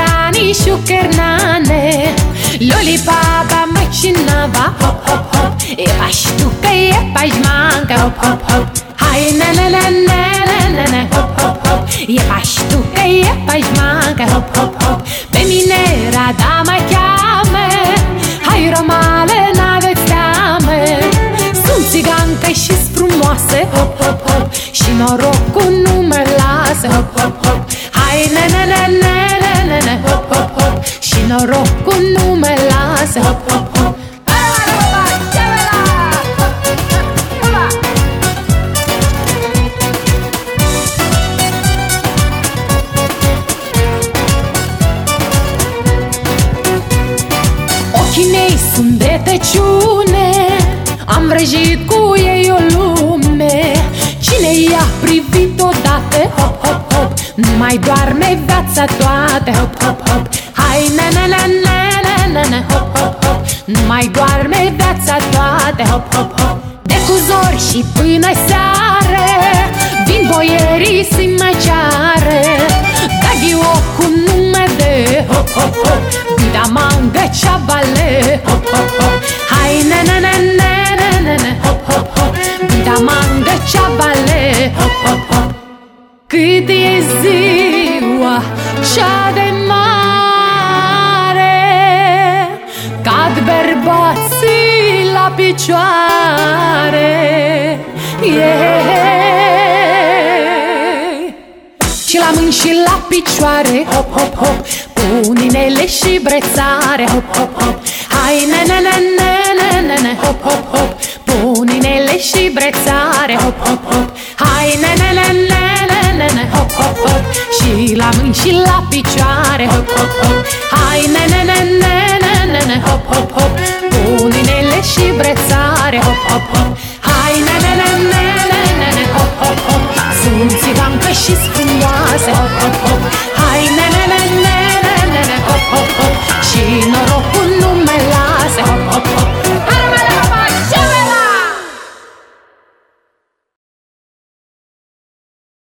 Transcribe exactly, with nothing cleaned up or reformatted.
Țiganii șucărnane, Lollipapa, măcinava, hop, hop, hop. E paștucă, e pașmancă, hop, hop, hop. Hai, na, na, na, na, na, na, na, hop, hop, hop. E paștucă, e pașmancă, hop, hop, hop. Pe mine Rada mă cheamă, hai Romale, n-aveți teamă. Sunt țigancă și-s frumoasă, hop, hop, hop. Și norocul nu mă lasă, hop, hop, hop. Hai, na, na, na, na, na, na, na, hop, hop, hop. Și norocul nu mă lasă, hop, hop, hop. Ochii mei sunt de tăciune, am vrăjit cu ei o lume. Cine i-a privit odată, hop, hop, hop, nu mai doarme viața toată, hop, hop, hop. Hai, na, na, na, na, na, na, na, hop, hop, hop. Nu mai doarme viața toată, hop, hop, hop. De cu zori și până seară vin boierii să-i mai ceară. Da ghiu cu nume de hop, hop, hop. Vida mangă ceabale, hop, hop, hop. Hai, na, na, na, na, na, na, na, hop, hop, hop. Vida mangă ceabale, hop, hop, hop. Cât e ziua cea de mare, cad bărbații la picioare, yeah. Și la mâini și la picioare, hop, hop, hop. Pun inele și brețare, hop, hop, hop. Hai, na, na, na, na, na, na, na, hop, hop, hop. Pun inele și brețare, hop, hop, hop. Hai, na, na, na, na, na, na, na, hop, hop, hop. Și la mâini și la picioare, hop, hop, hop. Hai, na, na, na, na, na, na, na, hop, hop, hop. Pun inele și brețare, hop, hop, hop. Hai, na, na, na, na, na, na, hop, hop, hop. Sunt țigancă și